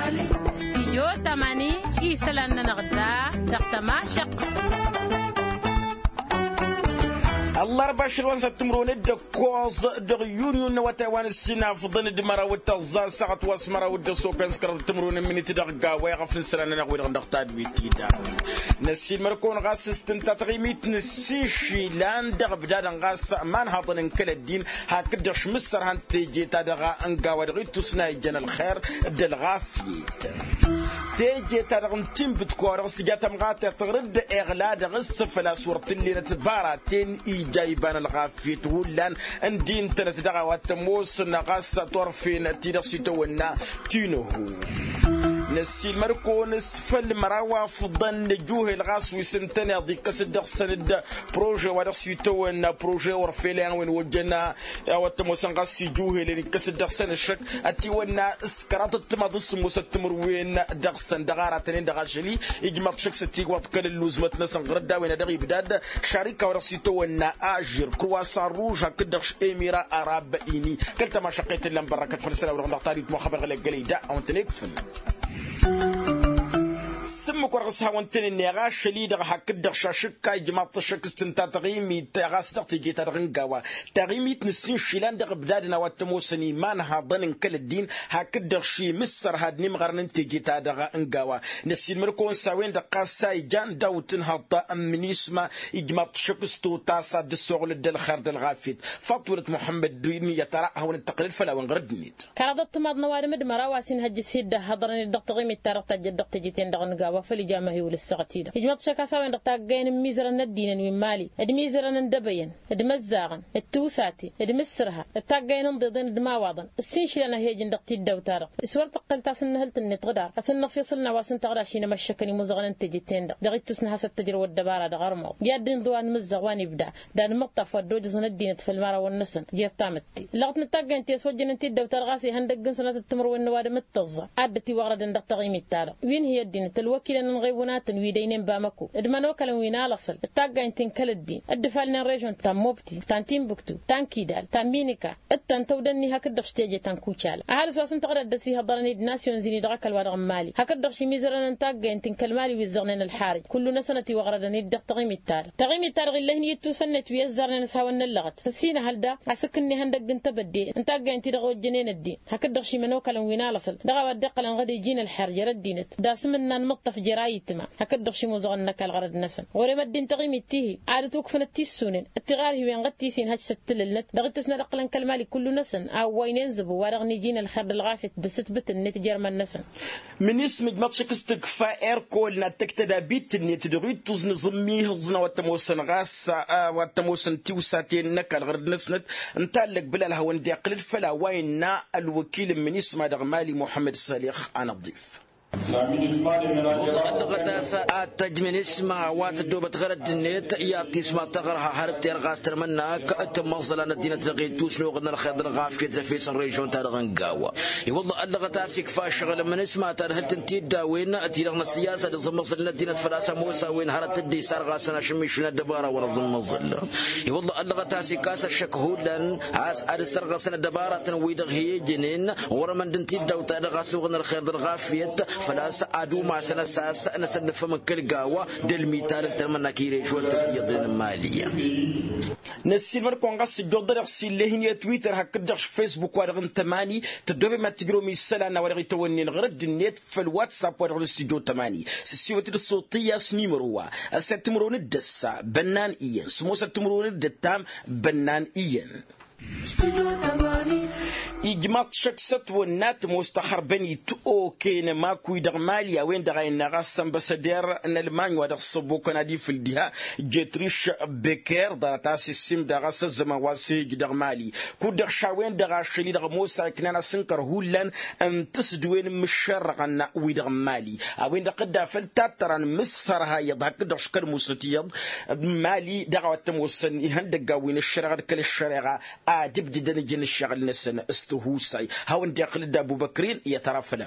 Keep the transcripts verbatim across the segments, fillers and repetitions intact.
استيو تماني إيسلان نغدا دقتما شق الله ربا شلون ستمرون الدكوز دغ يونيون وتوان السنا فضن دمرا وتزا سقط واسمرا ودسوكن سكر تمرون من تدغا ويغفل سلان نغوي نختاد ويتيدا نسيل مركون غاس استنتاتغيميت نسيشي لان دغ بداد غاس مان هاطن كل الدين هاكدش مصر هان تيجي تدغا انغا ودغي تسنا جن الخير دلغافي تيجي تدغن تيم بتكور سجات مغات تغرد اغلاد غس فلا صورة اللي نتباراتين جايبان الغافيت ولان اندين تنتدغا واتموس نغاس طرفين تيرسيتونا تينو نسيل مركو نسفل مراوا فضن نجوه الغاس وسنتنا ضي كسد سند بروجي ورسيتونا بروجي ورفيلان وين وجنا واتموس نغاس جوه اللي كسد سن الشك اتيونا اسكرات التمادس مستمر وين دغسن دغارتين دغاشلي يجمع شك ستي واتكل اللوزمت نسن غردا وين دغي بداد شركه ورسيتونا اجر كرواسان روج هكدغش اميرا اراب اني كلتا ما شقيت لهم بركه فلسله ورغم طاريت مو خبر غلي قليدا او تليفون سمك ورغسها وانتن النيغا شليد هكدغ شاشكا جماعة الشك استنتا تغيمي تغاس تغتيجي ترغنقاوا تغيمي تنسين شيلان دغ بدادنا واتموسني مان هاضن كل الدين هكدغ شي مصر هاد نمغرن تيجي تادغ انقاوا نسين مركون ساوين دقا سايجان داوتن هاطا امنيسما جماعة الشك استو تاسا دسوغل الدل خير دل غافيت فاطولة محمد دويني يتراءها ونتقلل فلا ونغردنيت كاردت ماد نوارمد مراواسين هجس هيدا هضرني دق تغيمي تارق تجد دق تجيتين دغ نقاوا فلي جامه ولا السقتيدا يجمع شكا ساوين دقتا جين ميزرن الدين ومالي ادميزرن ندبين ادمزاغن التوساتي ادمسرها التاجين ضدين دماواضن السنشلنا هي جن دقتي الدوتار سوار تقلتا سنهلت النتغدا اسن فيصلنا واسن تغراشينا مشكني مزغن تجيتين دغيت تسنها ستجر والدباره دغرمو يادين دوان مزغوان يبدا دان مقطف ودوج سن الدين في المرا والنسن جيتامتي لغت نتاجين تيسوجن انت الدوتار غاسي هندقن سنه التمر والنواد متزا عدتي وغرد دقتغيمي التالا وين هي الدين الوكيل نغيبونات ويدينين بامكو ادمانو كلن وينا لصل التاغا انتن كل الدين ادفالنا ريجون تاموبتي تانتين بكتو تانكيدال تامينيكا التان تودني هكدغ شتيجي تانكوچال اهل سواسن تقرا دسي هضرني ناسيون زيني دغك الوادغ مالي هكدغ شي ميزرن تاغا انتن كلمالي ويزغنن الحارج كل سنتي وغردني دغ تغيمي التار تغيمي التار غير هني تو سنت ويزرن نساون اللغت تسينا هلدا عسكني هندق انت بدي انتاغا انت دغ جنين الدين هكدغ شي منو كلن وينا لصل دغ ودقل غدي يجينا الحرج ردينت داسمنا نمطف جرايتما هكذا شي مزغنك الغرض نسن غوري مدين تغيمي تيه عادتوك فن التيسونين التغار هي وين غتيسين هاج ستللت دغتسنا دقلن كلمالي كل نسن او وين ينزبوا ورغني جينا الخرد الغافت دست بت النت جرمن نسن من اسم ماتشك استقفا ايركول نتكتدا بيت النت دغيت تزن زمي هزنا وتموسن غاس وتموسن تيوساتين نك الغرض نسنت انتلك بلا الهون دي قلل فلا وين الوكيل من اسم دغمالي محمد صالح انا ضيف والله غتاسا أتجمن اسمها واتدوبة غرد النت ياتي اسمها تغرها حرت يرغاس ترمناك تمصل أن الدين تغيد توسنو غدنا الخير الغاف في ترفيس الريجون تارغنقاوا والله أن غتاسي كفا شغل من اسمها تارهت انتي داوين اتي لغنا السياسة لزمصل الدين فراسة موسى وين هرت الدي سار غاسنا شميشنا الدبارة ونظم مظل والله أن غتاسي كاسا شكهولا عاس أرسر غاسنا الدبارة ويدغ هي جنين ورمن دنتي داو تارغاس وغنا الخير الغافيت فلا سعدوا مع سنة ساس أنا سنف من كل جوا دل ميتال ترمنا كيري شو تطير المالية نسيل مركون قص جودر غسيل لهني تويتر هكدرش فيسبوك ورغن تماني تدوبي ما تجرو ميسلا أنا ورغي تونين غرد النت في الواتساب ورغي الاستوديو تماني سيوة الصوتية سنيمروا ستمرون الدسا بنان إيان سمو ستمرون الدتام بنان إيان إجماع شخصت والنات مستخر بني تو كين ما كويدر ماليا وين دغاين نغاس امباسادير ان المانيا ودغ صبو كندي في الدها جيتريش بيكر دارتاس السم دغاس زمان واسي جدر مالي كودر شاوين دغا شلي دغ موسى كنانا سنكر هولان ان تسدوين مشرقنا ويدر مالي وين دقدا فلتاتران مصر هاي دغ قدر شكر موسيتيض مالي دغا تموسن يهندغا وين الشرغ كل الشرغه ادب ددن جن الشغل نسن استهوساي هاون داخل ابو بكرين يترى فلاوي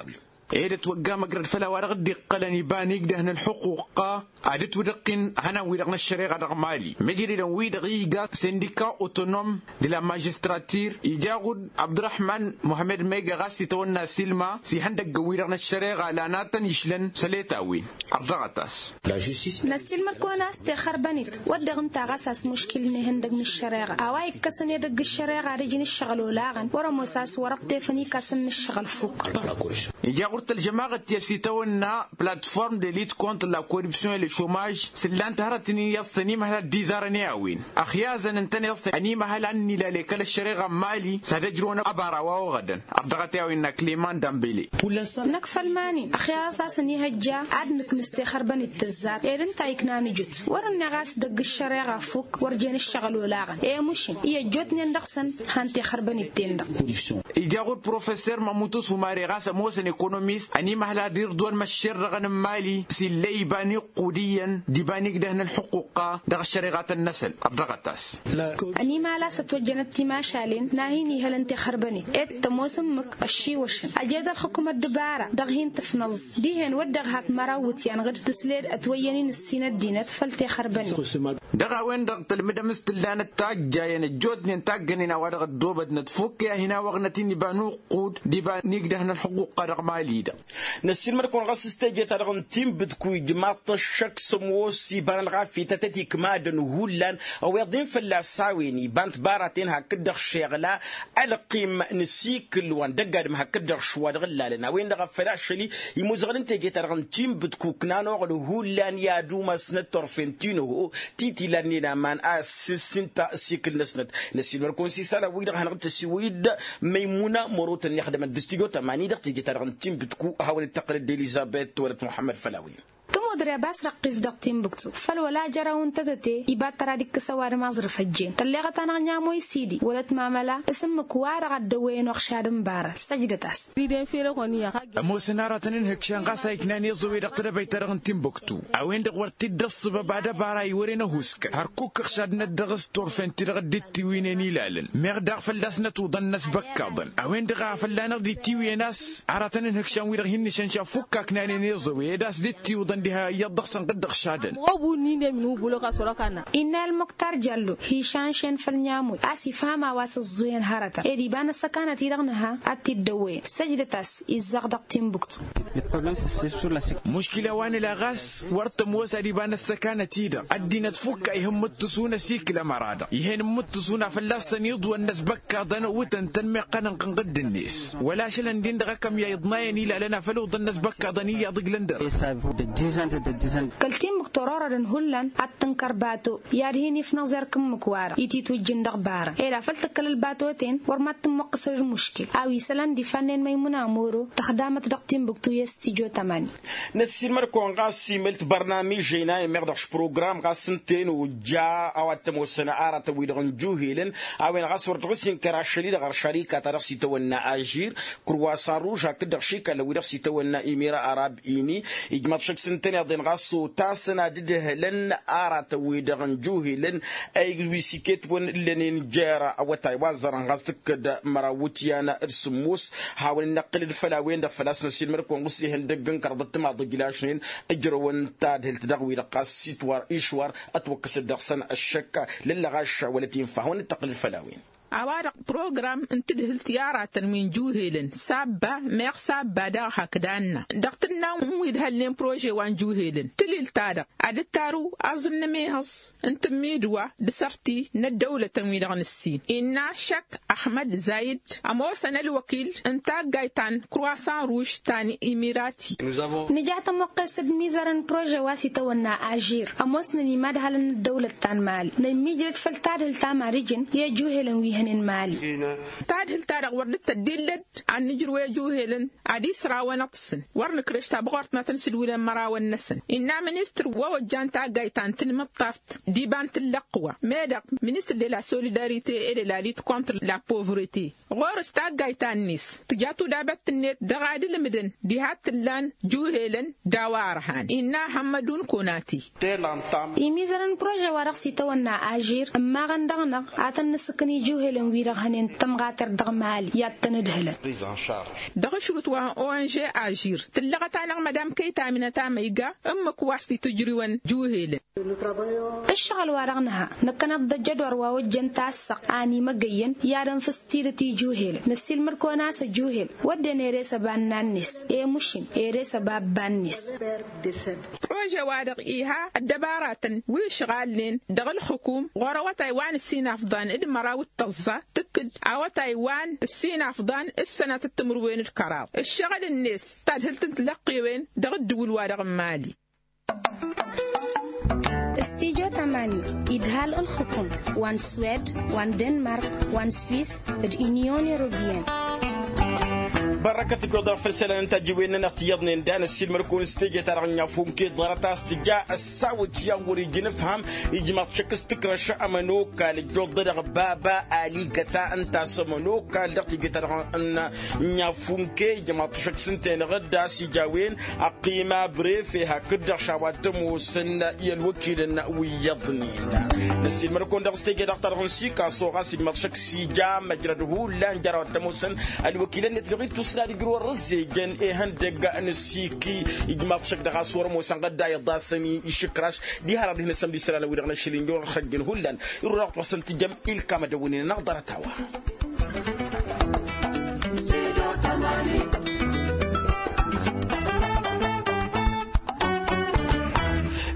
إيدة توقع مقرد فلا ورغد دي قلني بانيك دهن الحقوق عادت ودقين هنا ويدغن الشريعة رغمالي مجري لن ويدغيقا سنديكا أوتونوم دي لا ماجستراتير يجاغد عبد الرحمن محمد ميغا غاسي تونا سيلما سي هندق ويدغن الشريعة لاناتا يشلن سليتاوين عرضغتاس نسيلما كوناس تخر بنيت ودغن تاغاساس مشكل نهندق من الشريعة أواي كسن يدق الشريعة رجن الشغل ولاغن ورا مساس ورق تيفني كسن الشغل فوق يجاغد الجماعة يسيتونا بلاتفورم دي ليت كونتر لا كوربسيون لي شوماج سلان تهرتني يصني مهلا ديزارني أوين أخيازا انتني يصني أني مهلا أني لاليكال الشريعة مالي سادجرون أبارا وغدا أبدغتي أوين كليمان دامبيلي نكفل ماني أخيازا سني هجا عدنك نستيخر بني التزار إيرن تايكناني جوت ورن نغاس دق الشريعة فوق ورجين الشغل ولاغن إيه مشين إيه جوتني ندخسن هانتي خربني التندق يجاغد بروفيسور ماموتو سوماري غاس موسن ايكونوميست أني مهلا دير دون مشير رغن مالي سيلي باني قوديا دي باني قدهن الحقوق دغ الشريعة النسل أبدغتاس أني ما لا ستوجنت تما شالين ناهيني هلنتي خربني إت موسمك الشي وشن أجاد الحكومة الدبارة دغهين تفنظ ديهن ودغ هات مراوتي أن غير تسليد أتوينين السنة دينات فلتي خربني دغا وين دغ تلمدة مستلان التاج جاين الجود ننتاجني نوارغ الدوبة نتفك يا هنا وغنتيني بانو قود دي باني قدهن الحقوق رغ مالي دا نسيل مركون غاس استيجي ترغن تيم بدكوي جماعة الشك سموسي بان الغافي تتتي كمادن هولان او يضين فلا ساويني بانت باراتين هكدغ شغلا القيم نسيكل وان دقادم هكدغ شواد غلالنا وين دغ فلاشلي يموزغن تيجي ترغن تيم بدكو كنانو غلو هولان يا دوما سنت طرفنتينو تيتي لانينا مان اسسنتا سيكل نسنت نسيل مركون سي سالا ويدغ هنغ تسويد ميمونه مروت يخدم الدستيغو تماني دغ تيجي ترغن تيم بدكو هاول التقليد إليزابيث ولد محمد فلاوي تمودر باس رقيز دقتين بكتو فالولا جرا وانتدتي يبات ترى ديك سوار مازرف الجين تلغة انا نيامو سيدي ولت معملا اسم كوار غدوين وخشاد مبارا سجدتاس مو سنارة تنين هكشان غاسا يكناني زوي دقتر بيترغن تيمبكتو اوين دغورتي دص بعد بارا يورينا هوسك هركوك خشاد ندغس تورفن ترغدتي وينني لالن ميغ داغ فلاسنا تودنس بكاضن اوين دغا فلانا ديتي ويناس عراتنين هكشان ويرغين شنشا فكا كناني زوي داس ديتي ودن ديها يضخ قد خشادن إن المختار جلو هيشان شن فالنيامو أسي فاما واس الزوين هارتا إدي بان السكانة تيرغنها أتي الدوين سجدتاس إزاق تيمبكتو مشكلة وان لاغاس ورت موسى دي بان السكانة تيدا الدين تفك يهم متسونا سيكلا مرادا يهن متسونا فلاسن يضوى الناس بكا ضنا وتن تنمي قنن قنقد الناس ولا شلن دين دغا كم يضناين إلا لنا فلو ضن الناس بكا ضنية ضق لندر كلتين مكتورارا هولان أتنكر باتو يارهيني في نظركم مكوارا يتي توجين دغبارا إلا فلتكل الباتوتين ورمات مقصر المشكل أو يسلان دي فنين ميمونا مورو تخدامت دقتين بكتو يستيجو تماني نسير مركون غاسي ملت برنامج جينا مردخش بروغرام غاسنتين وجا أواتمو سنة آرة ويدغن جوهيلن أوين غاسور تغسين كراشلي لغر شريكة ترسي تونا أجير كرواسا روجا كدغ شيكا لو يرسي تونا إميرا عرب إيني إجمات شك سنتين يضين غاسو تاسنا دده لن آرة ويدغن جوهيلن أي ويسيكيت ون لنين جارة أواتاي وازران غاستك دا مراوتيانا إرسموس حاول نقل الفلاوين دا فلاس نسير مركون غسي هندقن كردت ما ضجلاشين اجرون تاد هلتدغوي لقاس سيتوار إيشوار أتوكس الدغسن الشكا للغاشة والتي فهون التقل الفلاوين عوارق بروغرام انتده التيارة تنوين جوهيلن سابة ميغ سابة دا حكدانا دقتنا مويد هالين بروجي وان جوهيلن تليل تادا عدد تارو أظن ميهص انت ميدوا دسرتي ندولة تنوين غن السين إنا شك أحمد زايد أموسنا الوكيل انتا قايتان كرواسان روش تاني إميراتي نجاة مقصد ميزارن بروجي واسي تونا أجير أموسنا نماد هالن الدولة تان مالي نميجرت فلتاد التاما ريجن يا جوهيلن ويهن المالي تاد هلتارق وردت الدلد عن نجروي جوهيلن عدي سرا ونقصن ورن كريشتا بغورتنا تنسل ولا مرا والنسن إنا منستر ووجان تا قايتان تنمطافت ديبان تلقوة ميدق منستر دي لا سوليداريتي إلي لا ليت كونتر لا بوفريتي غورس تا قايتان نيس تجاتو دابت النت دغادي لمدن دي هات اللان جوهيلن داوارهان إنا حمدون كوناتي يميزرن بروجي ورقسي تونا أجير أما غندغنا عطن نسكني جوهيلن هلن ويرغهنين تمغاتر دغمالي ياتندهلن دغ شروط وان او ان جي اجير تلغتانا مدام كيتا من تاميغا امك واسطي تجريون جوهيل الشغل وارغنها نكنا ضجدور ووجن تاسق اني مغين يارن فستيرتي جوهيل نسيل مركوناس جوهيل ودني ريسا بانانيس اي مشين اي ريسا بابانيس بروجي وادق ايها الدبارات وشغالين دغ الحكوم غورا تايوان السين افضان ادمراو التزا تكد او تايوان السين افضان السنه تتمر وين الكراب الشغل الناس تادهل تنتلقي وين دغ الدول وادق مالي استيجو تماني إدهال الحكوم وان سويد وان دنمارك وان سويس اليونيون يوروبيان بركة الجودة في السنة أنت جوينا نقتيضنا دان السيد مركون استيجي ترى فمكي ضرطة استجاء الساوت يوري جنفهم يجمع شكس تكرش أمنوكا للجودة بابا آلي قتا أنت سمنوكا لقي ترى أن نفمكي يجمع شكس سنتين غدا سجاوين أقيمة بريفها كده شواتم وسن يلوكيل النووي يضني السيد مركون دقستيجي دكتور هنسيكا صوغا سيد مرشك سجاء مجرده لا نجرى تموسن الوكيل نتلقي لا يجرو الرزيجن إيه هندق نسيكي يجمع شك دغا صور موسان قد داي ضاسني يشكراش دي هرب هنا سمدي سلانا ويرغنا شلين جور خجن هولان يروح وصلت جم إلكام دوني نقدر توا